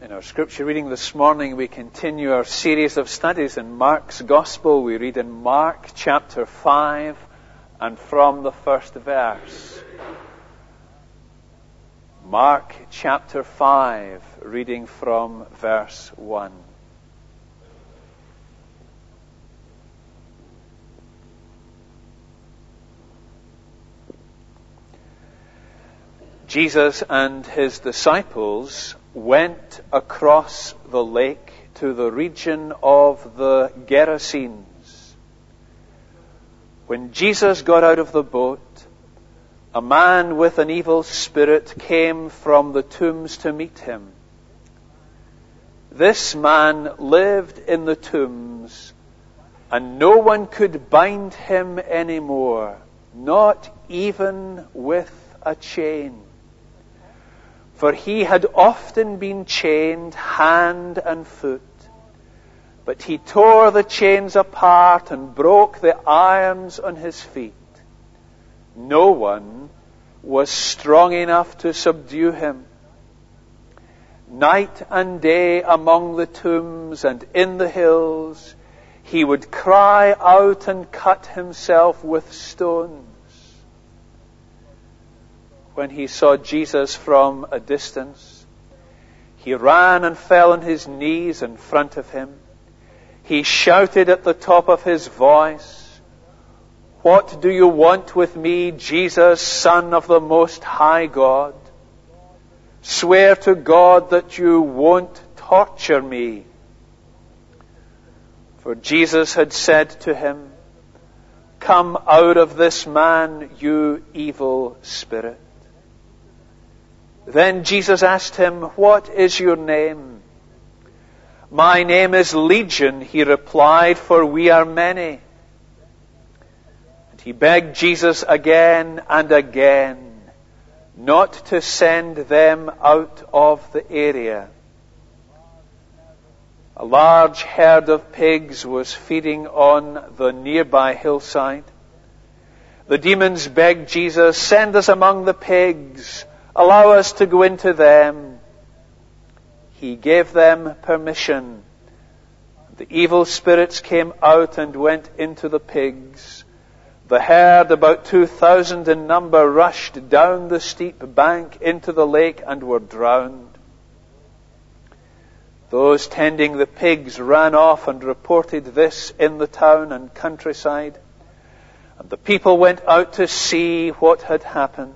In our scripture reading this morning, we continue our series of studies in Mark's Gospel. We read in Mark chapter 5 and from the first verse. Mark chapter 5, reading from verse 1. Jesus and his disciples went across the lake to the region of the Gerasenes. When Jesus got out of the boat, a man with an evil spirit came from the tombs to meet him. This man lived in the tombs, and no one could bind him anymore, not even with a chain. For he had often been chained hand and foot, but he tore the chains apart and broke the irons on his feet. No one was strong enough to subdue him. Night and day among the tombs and in the hills, he would cry out and cut himself with stones. When he saw Jesus from a distance, he ran and fell on his knees in front of him. He shouted at the top of his voice, "What do you want with me, Jesus, Son of the Most High God? Swear to God that you won't torture me." For Jesus had said to him, "Come out of this man, you evil spirit." Then Jesus asked him, "What is your name?" "My name is Legion," he replied, "for we are many." And he begged Jesus again and again not to send them out of the area. A large herd of pigs was feeding on the nearby hillside. The demons begged Jesus, "Send us among the pigs. Allow us to go into them." He gave them permission. The evil spirits came out and went into the pigs. The herd, about 2,000 in number, rushed down the steep bank into the lake and were drowned. Those tending the pigs ran off and reported this in the town and countryside, and the people went out to see what had happened.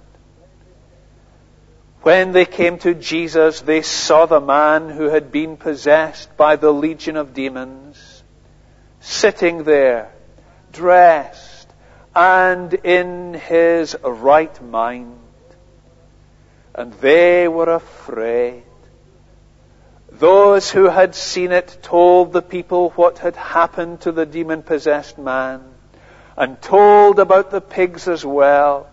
When they came to Jesus, they saw the man who had been possessed by the legion of demons, sitting there, dressed and in his right mind. And they were afraid. Those who had seen it told the people what had happened to the demon-possessed man, and told about the pigs as well.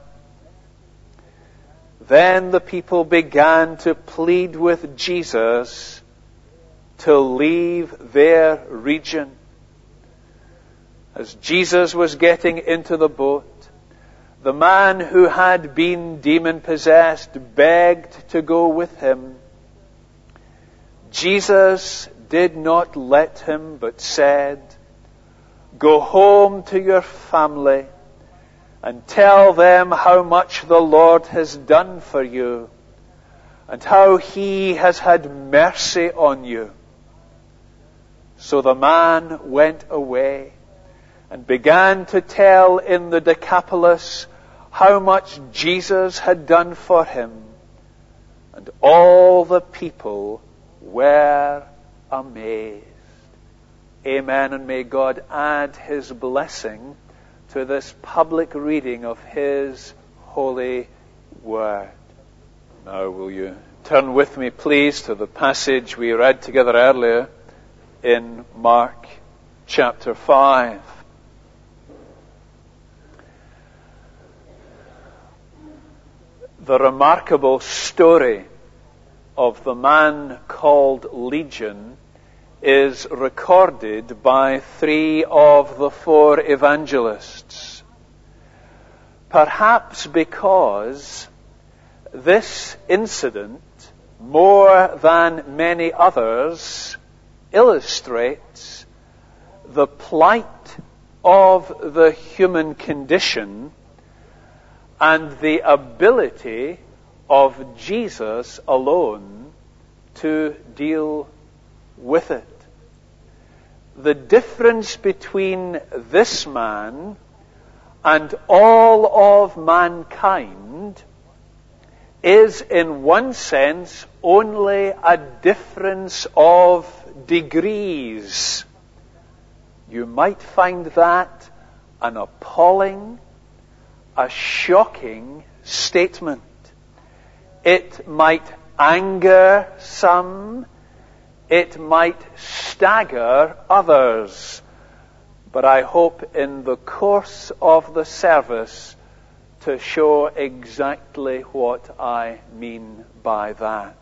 Then the people began to plead with Jesus to leave their region. As Jesus was getting into the boat, the man who had been demon-possessed begged to go with him. Jesus did not let him, but said, "Go home to your family and tell them how much the Lord has done for you and how he has had mercy on you." So the man went away and began to tell in the Decapolis how much Jesus had done for him, and all the people were amazed. Amen, and may God add his blessing to this public reading of his holy word. Now will you turn with me, please, to the passage we read together earlier in Mark chapter 5. The remarkable story of the man called Legion is recorded by 3 of the 4 evangelists. Perhaps because this incident more than many others, illustrates the plight of the human condition and the ability of Jesus alone to deal with it. The difference between this man and all of mankind is, in one sense, only a difference of degrees. You might find that an appalling, a shocking statement. It might anger some, it might stagger others, but I hope in the course of the service to show exactly what I mean by that.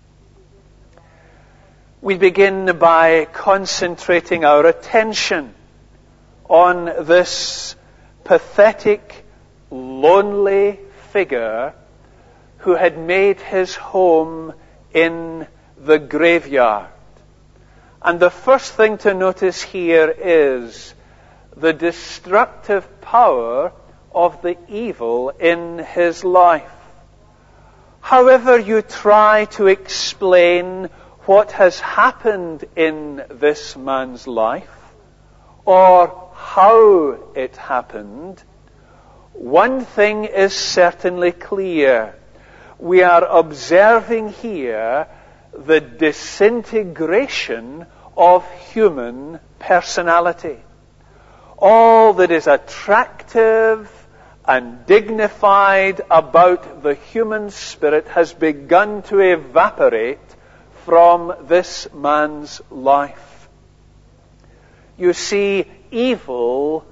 We begin by concentrating our attention on this pathetic, lonely figure who had made his home in the graveyard. And the first thing to notice here is the destructive power of the evil in his life. However you try to explain what has happened in this man's life, or how it happened, one thing is certainly clear. We are observing here the disintegration of human personality. All that is attractive and dignified about the human spirit has begun to evaporate from this man's life. You see, evil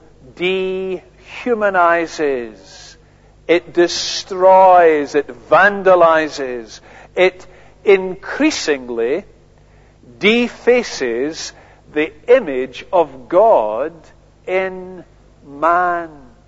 dehumanizes, it destroys, it vandalizes, it increasingly defaces the image of God in man.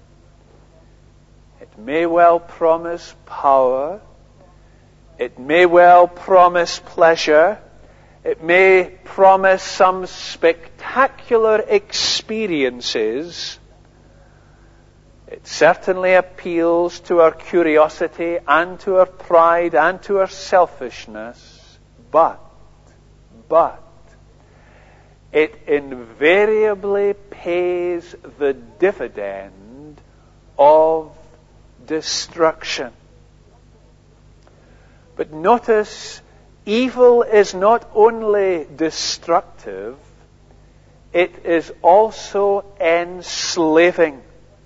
It may well promise power, it may well promise pleasure, it may promise some spectacular experiences. It certainly appeals to our curiosity and to our pride and to our selfishness, but it invariably pays the dividend of destruction. But notice, evil is not only destructive, it is also enslaving.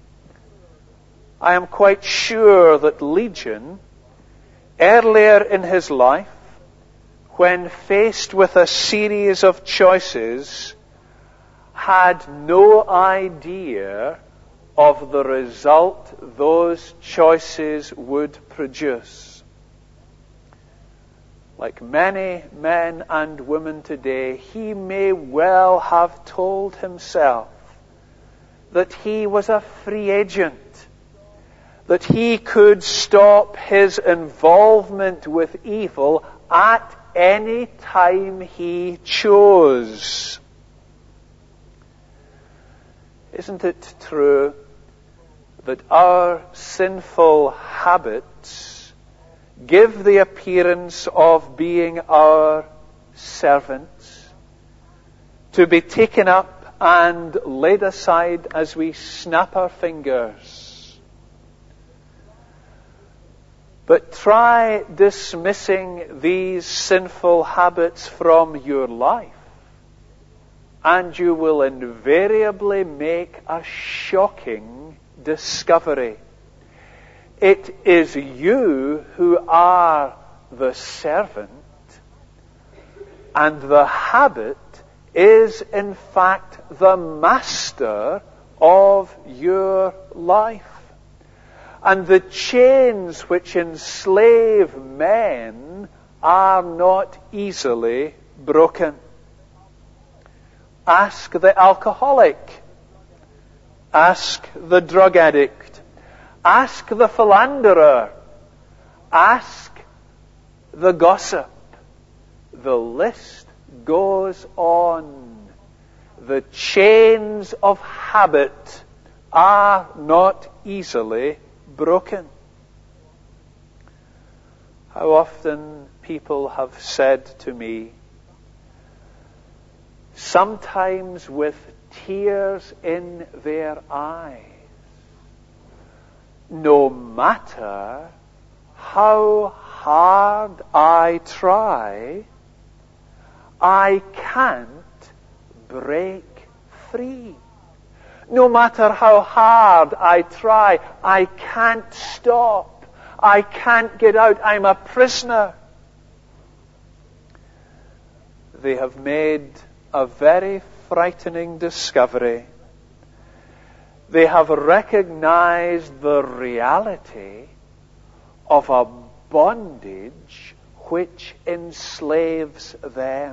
I am quite sure that Legion, earlier in his life, when faced with a series of choices, had no idea of the result those choices would produce. Like many men and women today, he may well have told himself that he was a free agent, that he could stop his involvement with evil at any time he chose. Isn't it true that our sinful habits give the appearance of being our servants, to be taken up and laid aside as we snap our fingers? But try dismissing these sinful habits from your life, and you will invariably make a shocking discovery. It is you who are the servant, and the habit is in fact the master of your life. And the chains which enslave men are not easily broken. Ask the alcoholic. Ask the drug addict. Ask the philanderer. Ask the gossip. the list goes on. The chains of habit are not easily broken. How often people have said to me, sometimes with tears in their eyes, no matter how hard I try, I can't break free. No matter how hard I try, I can't stop. I can't get out. I'm a prisoner. They have made a very frightening discovery. They have recognized the reality of a bondage which enslaves them.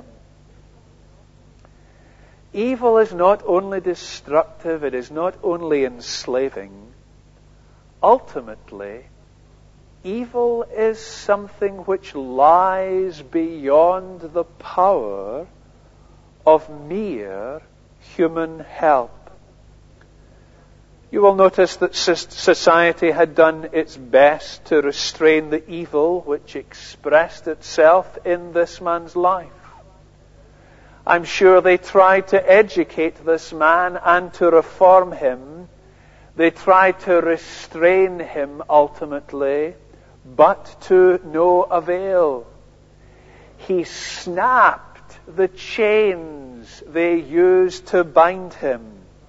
Evil is not only destructive, it is not only enslaving. Ultimately, evil is something which lies beyond the power of mere human help. You will notice that society had done its best to restrain the evil which expressed itself in this man's life. I'm sure they tried to educate this man and to reform him. They tried to restrain him ultimately, but to no avail. He snapped the chains they used to bind him.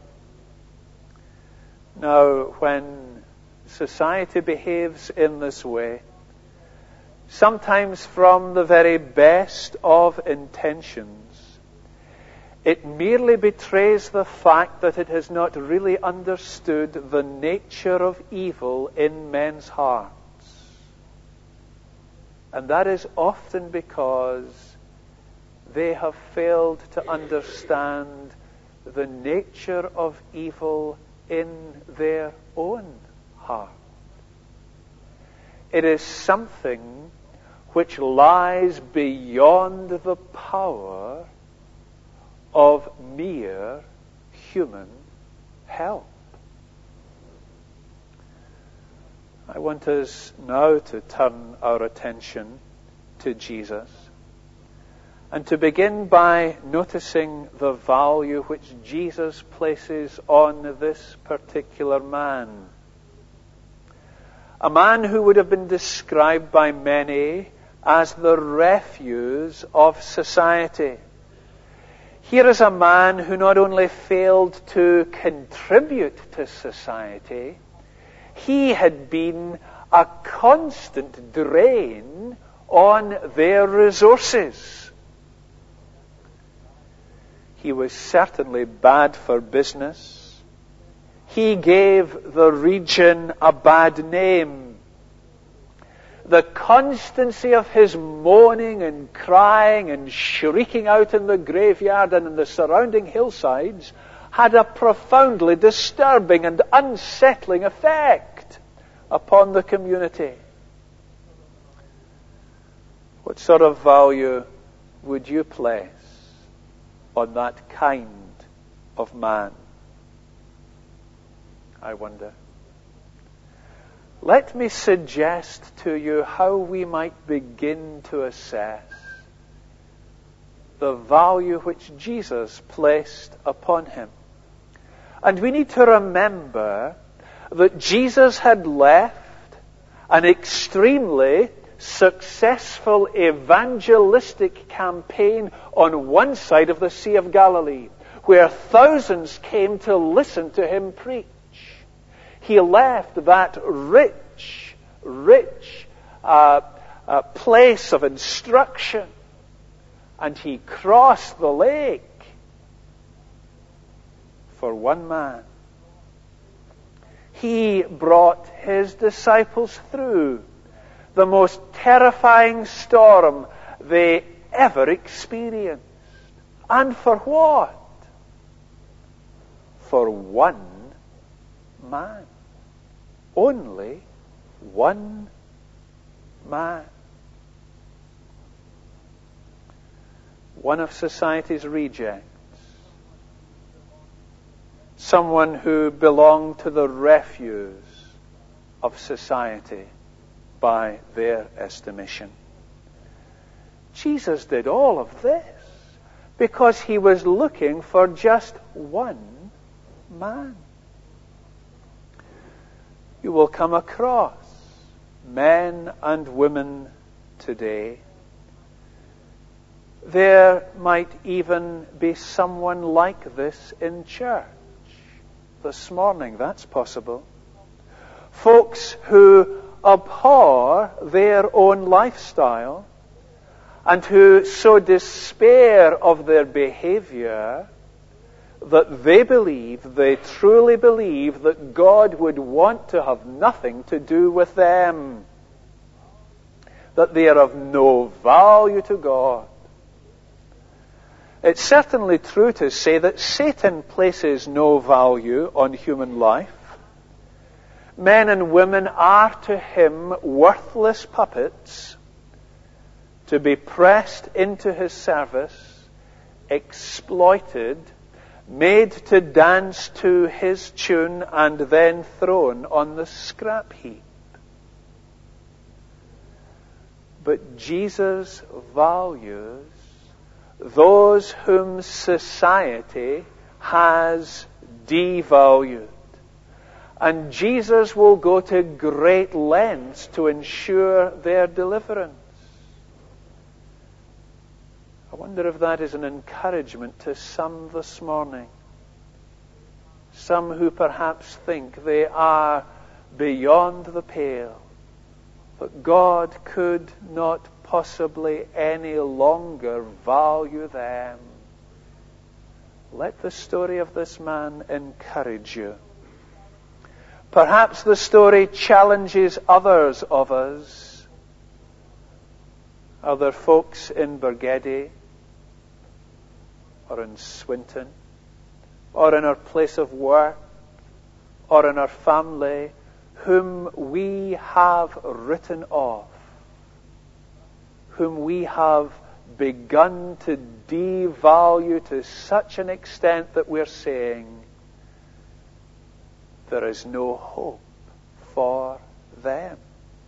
Now, when society behaves in this way, sometimes from the very best of intentions, it merely betrays the fact that it has not really understood the nature of evil in men's hearts. And that is often because they have failed to understand the nature of evil in their own heart. It is something which lies beyond the power of mere human help. I want us now to turn our attention to Jesus and to begin by noticing the value which Jesus places on this particular man. A man who would have been described by many as the refuse of society. Here is a man who not only failed to contribute to society, he had been a constant drain on their resources. He was certainly bad for business. He gave the region a bad name. The constancy of his moaning and crying and shrieking out in the graveyard and in the surrounding hillsides had a profoundly disturbing and unsettling effect upon the community. What sort of value would you place on that kind of man? I wonder. Let me suggest to you how we might begin to assess the value which Jesus placed upon him. And we need to remember that Jesus had left an extremely successful evangelistic campaign on one side of the Sea of Galilee, where thousands came to listen to him preach. He left that rich place of instruction, and he crossed the lake for one man. He brought his disciples through the most terrifying storm they ever experienced. And for what? For one man. Only one man. one of society's rejects, someone who belonged to the refuse of society by their estimation. Jesus did all of this because he was looking for just one man. You will come across men and women today. There might even be someone like this in church this morning. That's possible. Folks who abhor their own lifestyle and who so despair of their behavior that they truly believe that God would want to have nothing to do with them, that they are of no value to God. It's certainly true to say that Satan places no value on human life. Men and women are to him worthless puppets to be pressed into his service, exploited, made to dance to his tune, and then thrown on the scrap heap. But Jesus values those whom society has devalued. And Jesus will go to great lengths to ensure their deliverance. I wonder if that is an encouragement to some this morning. Some who perhaps think they are beyond the pale, that God could not possibly any longer value them. Let the story of this man encourage you. Perhaps the story challenges others of us. Are there folks in Bargedy or in Swinton or in our place of work or in our family whom we have written off, whom we have begun to devalue to such an extent that we're saying there is no hope for them?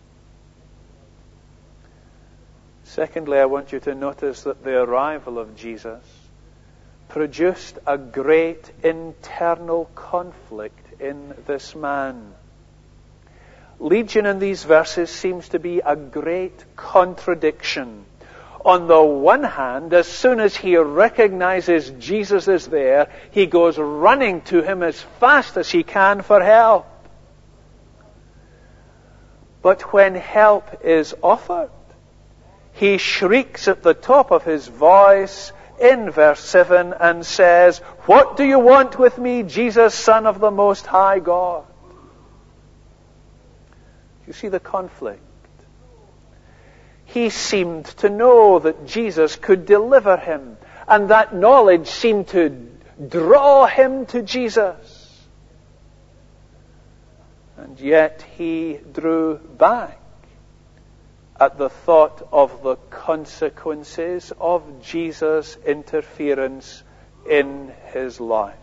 Secondly, I want you to notice that the arrival of Jesus produced a great internal conflict in this man. Legion in these verses seems to be a great contradiction. On the one hand, as soon as he recognizes Jesus is there, he goes running to him as fast as he can for help. But when help is offered, he shrieks at the top of his voice in verse 7 and says, "What do you want with me, Jesus, Son of the Most High God?" You see the conflict. He seemed to know that Jesus could deliver him, and that knowledge seemed to draw him to Jesus. And yet he drew back at the thought of the consequences of Jesus' interference in his life.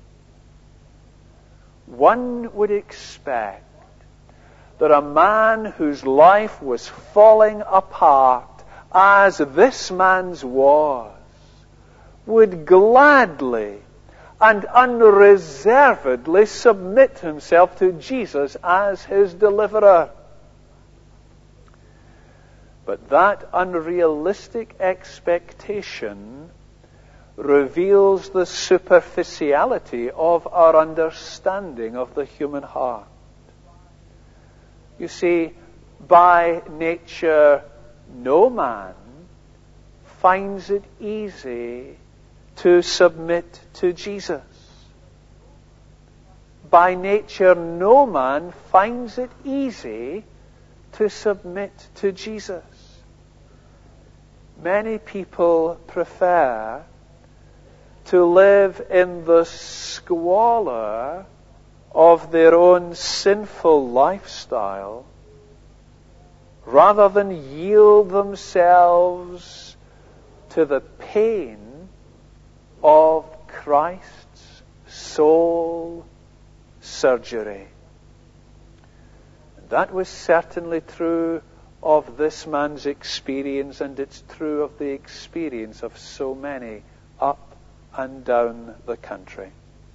One would expect that a man whose life was falling apart, as this man's was, would gladly and unreservedly submit himself to Jesus as his deliverer. But that unrealistic expectation reveals the superficiality of our understanding of the human heart. You see, by nature, no man finds it easy to submit to Jesus. By nature, no man finds it easy to submit to Jesus. Many people prefer to live in the squalor of their own sinful lifestyle rather than yield themselves to the pain of Christ's soul surgery. That was certainly true of this man's experience, and it's true of the experience of so many up and down the country.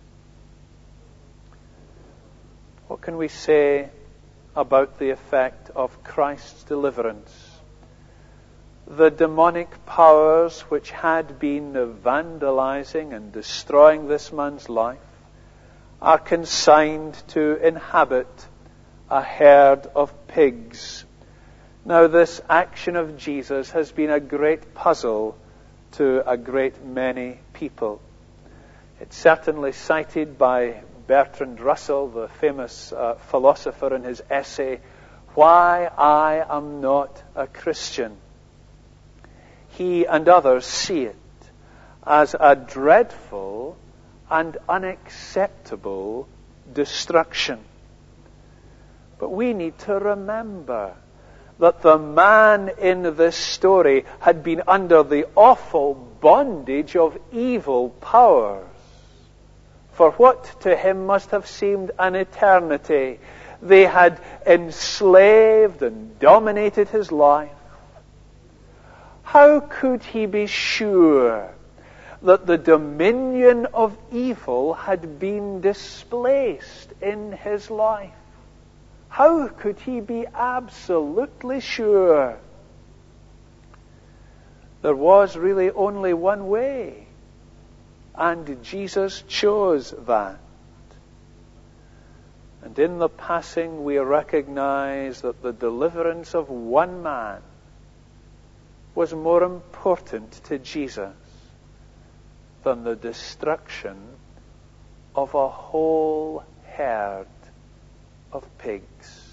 What can we say about the effect of Christ's deliverance? The demonic powers which had been vandalizing and destroying this man's life are consigned to inhabit a herd of pigs. Now, this action of Jesus has been a great puzzle to a great many people. It's certainly cited by Bertrand Russell, the famous philosopher, in his essay, Why I Am Not a Christian. He and others see it as a dreadful and unacceptable destruction. But we need to remember that the man in this story had been under the awful bondage of evil powers for what to him must have seemed an eternity. They had enslaved and dominated his life. How could he be sure that the dominion of evil had been displaced in his life? How could he be absolutely sure? There was really only one way, and Jesus chose that. And in the passing we recognize that the deliverance of one man was more important to Jesus than the destruction of a whole herd of pigs.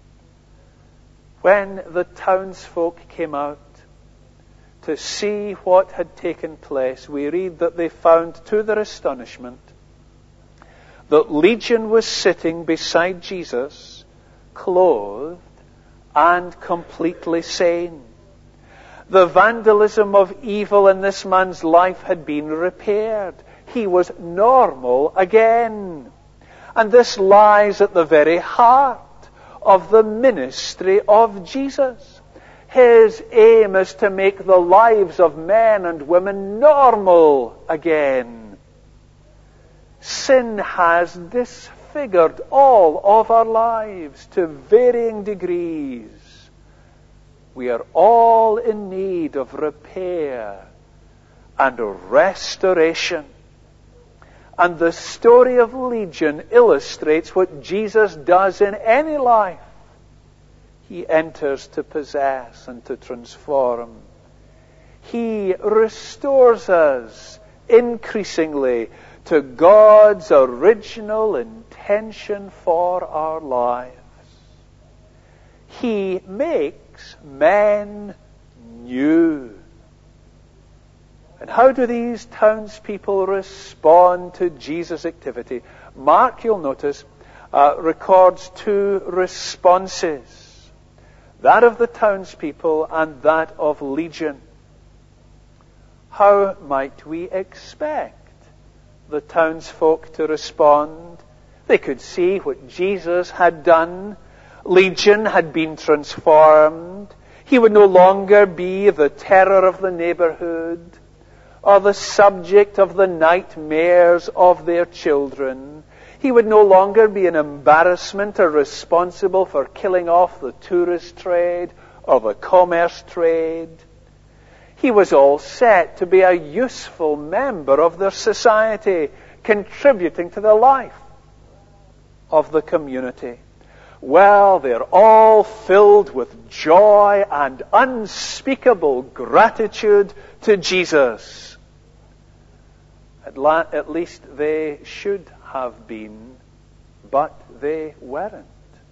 When the townsfolk came out to see what had taken place, we read that they found, to their astonishment, that Legion was sitting beside Jesus, clothed and completely sane. The vandalism of evil in this man's life had been repaired. He was normal again. And this lies at the very heart of the ministry of Jesus. His aim is to make the lives of men and women normal again. Sin has disfigured all of our lives to varying degrees. We are all in need of repair and restoration. And the story of Legion illustrates what Jesus does in any life. He enters to possess and to transform. He restores us increasingly to God's original intention for our lives. He makes men new. And how do these townspeople respond to Jesus' activity? Mark, you'll notice, records two responses. That of the townspeople and that of Legion. How might we expect the townsfolk to respond? They could see what Jesus had done. Legion had been transformed. He would no longer be the terror of the neighborhood or the subject of the nightmares of their children. He would no longer be an embarrassment or responsible for killing off the tourist trade or the commerce trade. He was all set to be a useful member of their society, contributing to the life of the community. Well, they're all filled with joy and unspeakable gratitude to Jesus. At least they should have been, but they weren't.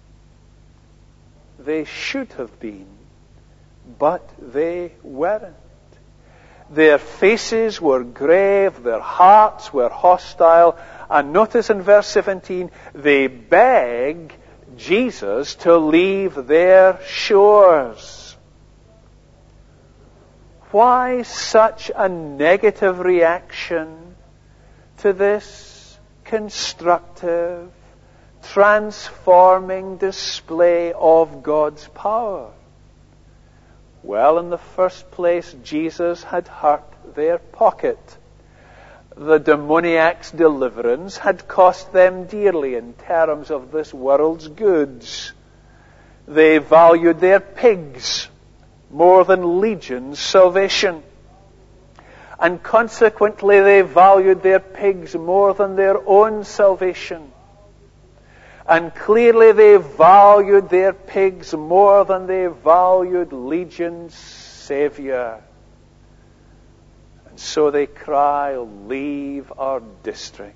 They should have been, but they weren't. Their faces were grave, their hearts were hostile, and notice in verse 17, they beg Jesus to leave their shores. Why such a negative reaction to this constructive, transforming display of God's power? Well, in the first place, Jesus had hurt their pocket. The demoniac's deliverance had cost them dearly in terms of this world's goods. They valued their pigs more than Legion's salvation. And consequently, they valued their pigs more than their own salvation. And clearly they valued their pigs more than they valued Legion's Savior. And so they cry, leave our district.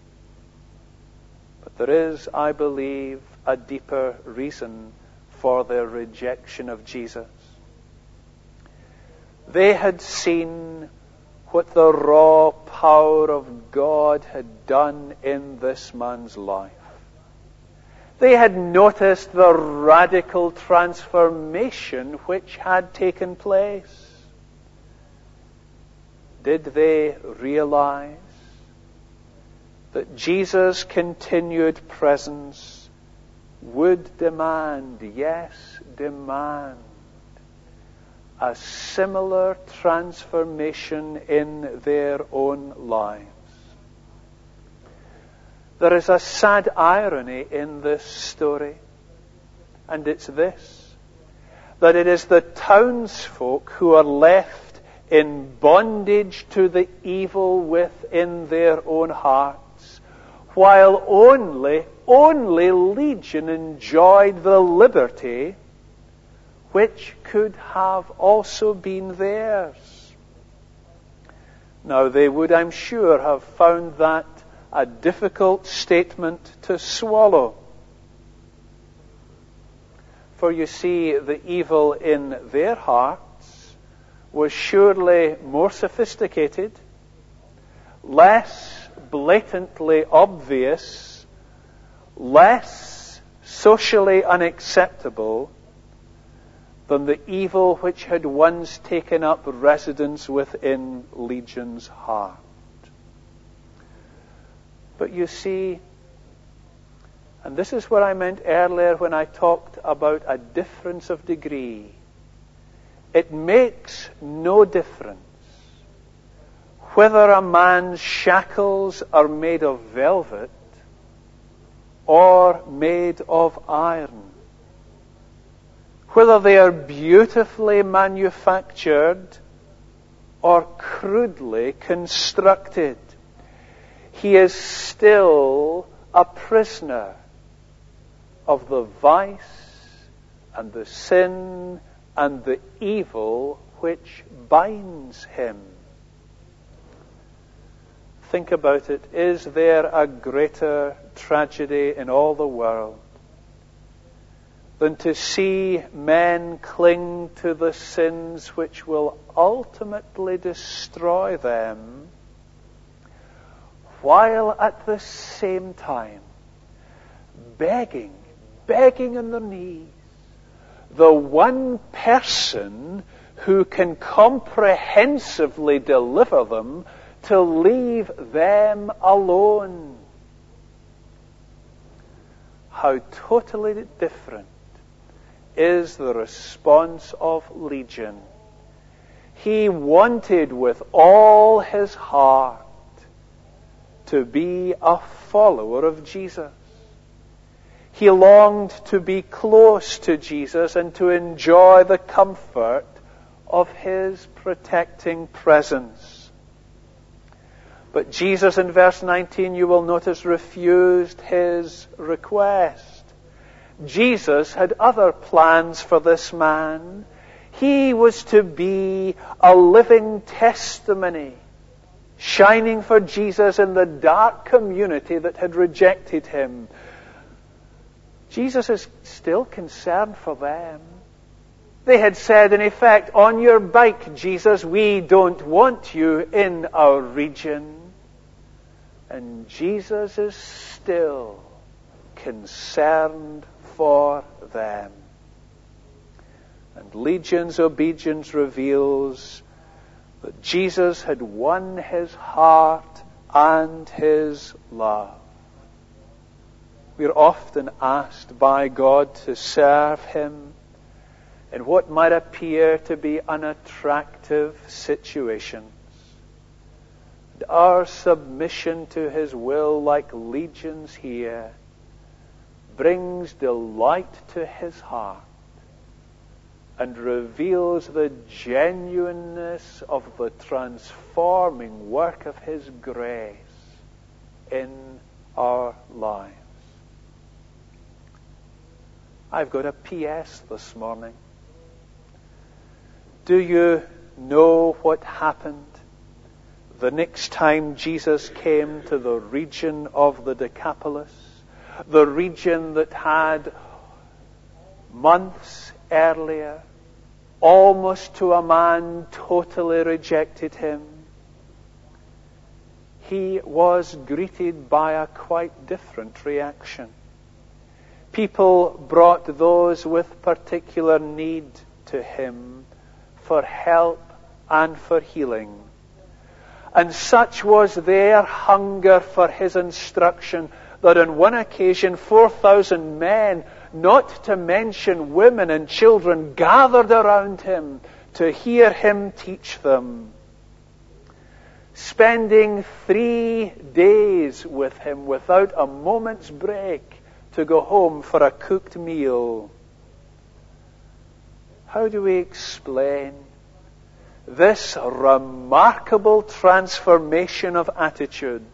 But there is, I believe, a deeper reason for their rejection of Jesus. They had seen what the raw power of God had done in this man's life. They had noticed the radical transformation which had taken place. Did they realize that Jesus' continued presence would demand, yes, demand, a similar transformation in their own lives? There is a sad irony in this story, and it's this, that it is the townsfolk who are left in bondage to the evil within their own hearts, while only Legion enjoyed the liberty which could have also been theirs. Now, they would, I'm sure, have found that a difficult statement to swallow. For you see, the evil in their hearts was surely more sophisticated, less blatantly obvious, less socially unacceptable than the evil which had once taken up residence within Legion's heart. But you see, and this is what I meant earlier when I talked about a difference of degree. It makes no difference whether a man's shackles are made of velvet or made of iron, whether they are beautifully manufactured or crudely constructed. He is still a prisoner of the vice and the sin and the evil which binds him. Think about it. Is there a greater tragedy in all the world than to see men cling to the sins which will ultimately destroy them, while at the same time begging on their knees the one person who can comprehensively deliver them to leave them alone? How totally different is the response of Legion. He wanted with all his heart to be a follower of Jesus. He longed to be close to Jesus and to enjoy the comfort of his protecting presence. But Jesus, in verse 19, you will notice, refused his request. Jesus had other plans for this man. He was to be a living testimony, shining for Jesus in the dark community that had rejected him. Jesus is still concerned for them. They had said, in effect, on your bike, Jesus, we don't want you in our region. And Jesus is still concerned for them. And Legion's obedience reveals that Jesus had won his heart and his love. We're often asked by God to serve him in what might appear to be unattractive situations. And our submission to his will, like legions here, brings delight to his heart and reveals the genuineness of the transforming work of his grace in our lives. I've got a PS this morning. Do you know what happened the next time Jesus came to the region of the Decapolis? The region that had months earlier, almost to a man, totally rejected him. He was greeted by a quite different reaction. People brought those with particular need to him for help and for healing. And such was their hunger for his instruction that on one occasion 4,000 men, not to mention women and children, gathered around him to hear him teach them. Spending 3 days with him without a moment's break to go home for a cooked meal. How do we explain this remarkable transformation of attitude?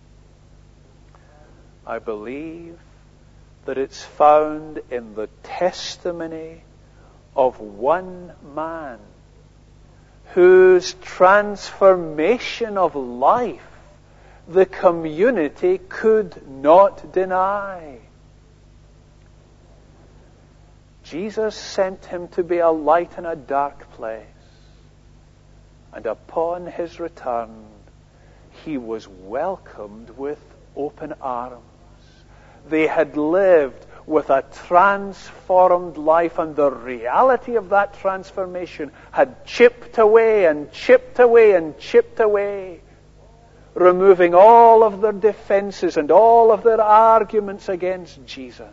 I believe that it's found in the testimony of one man whose transformation of life the community could not deny. Jesus sent him to be a light in a dark place. And upon his return, he was welcomed with open arms. They had lived with a transformed life, and the reality of that transformation had chipped away and chipped away and chipped away, removing all of their defenses and all of their arguments against Jesus,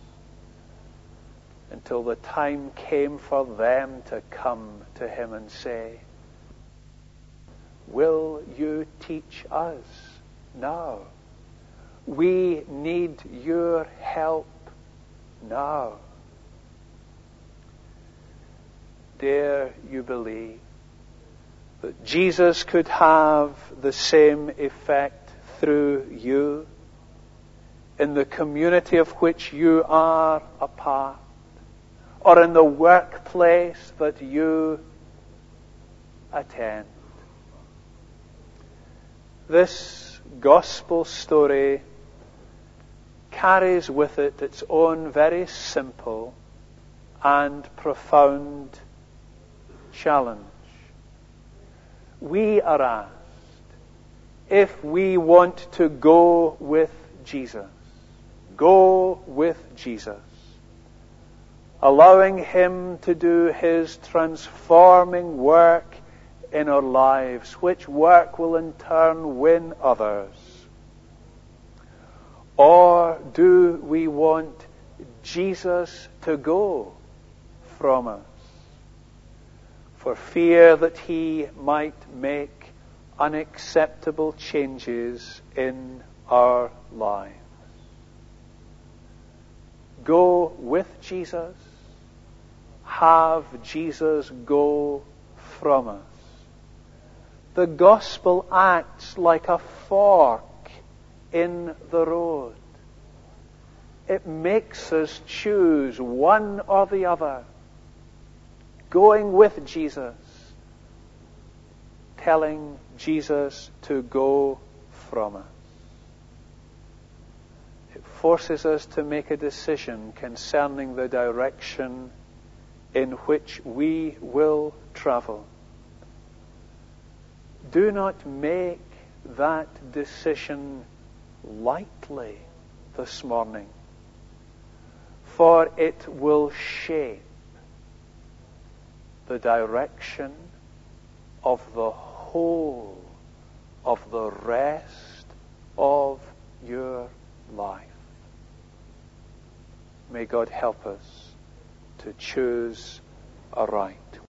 until the time came for them to come to him and say, "Will you teach us now? We need your help now." Dare you believe that Jesus could have the same effect through you in the community of which you are a part, or in the workplace that you attend? This gospel story carries with it its own very simple and profound challenge. We are asked if we want to go with Jesus, allowing him to do his transforming work in our lives, which work will in turn win others. Or do we want Jesus to go from us for fear that he might make unacceptable changes in our lives? Go with Jesus. Have Jesus go from us. The gospel acts like a fork in the road. It makes us choose one or the other. Going with Jesus, telling Jesus to go from us. It forces us to make a decision concerning the direction in which we will travel. Do not make that decision lightly this morning, for it will shape the direction of the whole of the rest of your life. May God help us to choose aright.